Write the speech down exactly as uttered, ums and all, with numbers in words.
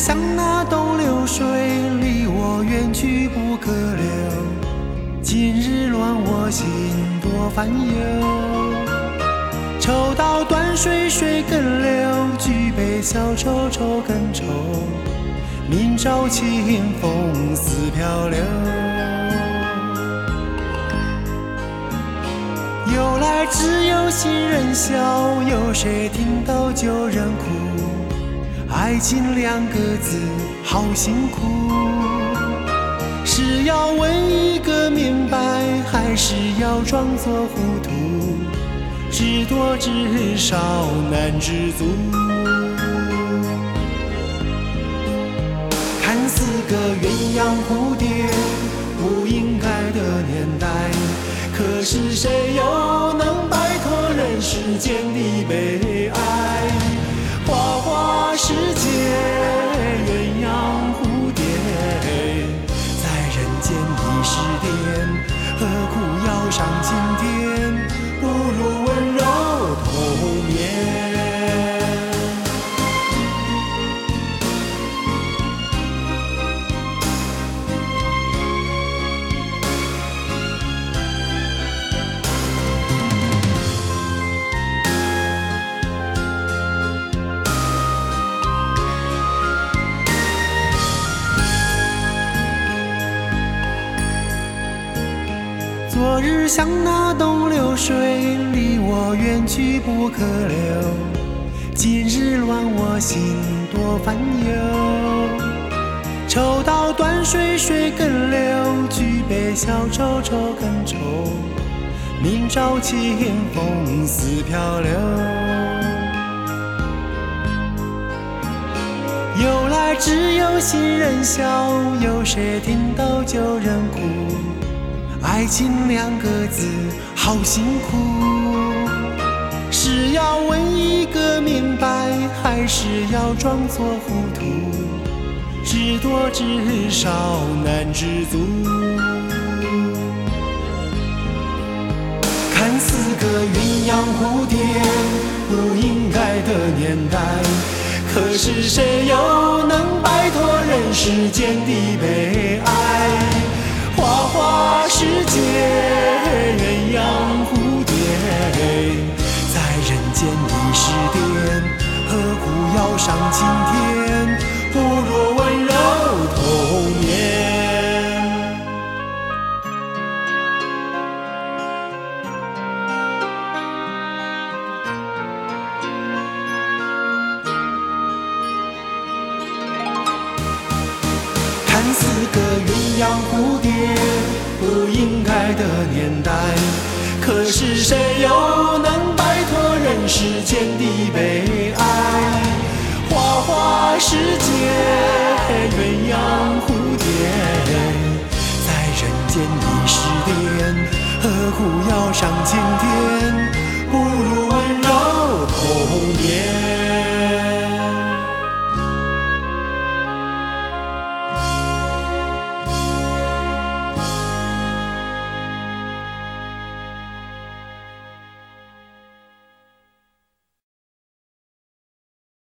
像那东流水，离我远去不可留。今日乱我心多烦忧，抽刀断水水更流，举杯消愁愁更愁。明朝清风似飘流，由来只有新人笑，有谁听到旧人哭？爱情两个字好辛苦，是要问一个明白，还是要装作糊涂？知多知少难知足，看似个鸳鸯蝴蝶，不应该的年代，可是谁又能摆脱人世间的悲哀？花花世界，鸳鸯蝴蝶，在人间已是癫，何苦要上青天？不如温柔同眠。昨日像那东流水，离我远去不可留。今日乱我心多烦忧，抽刀断水水更流，举杯消愁愁更愁。明朝清风似飘流，由来只有新人笑，有谁听到旧人哭？爱情两个字好辛苦，是要问一个明白，还是要装作糊涂？知多知少难知足，看似个鸳鸯蝴蝶，不应该的年代，可是谁又能摆脱人世间的悲哀？花花世界，鸳鸯蝴蝶，在人间已是癫，何苦要上青天？不若温柔同眠。看似个鸳鸯蝴蝶，不应该的年代，可是谁又能摆脱人世间的悲哀？花花世界，鸳鸯蝴蝶，在人间已是癫，何苦要上青天？不如温柔同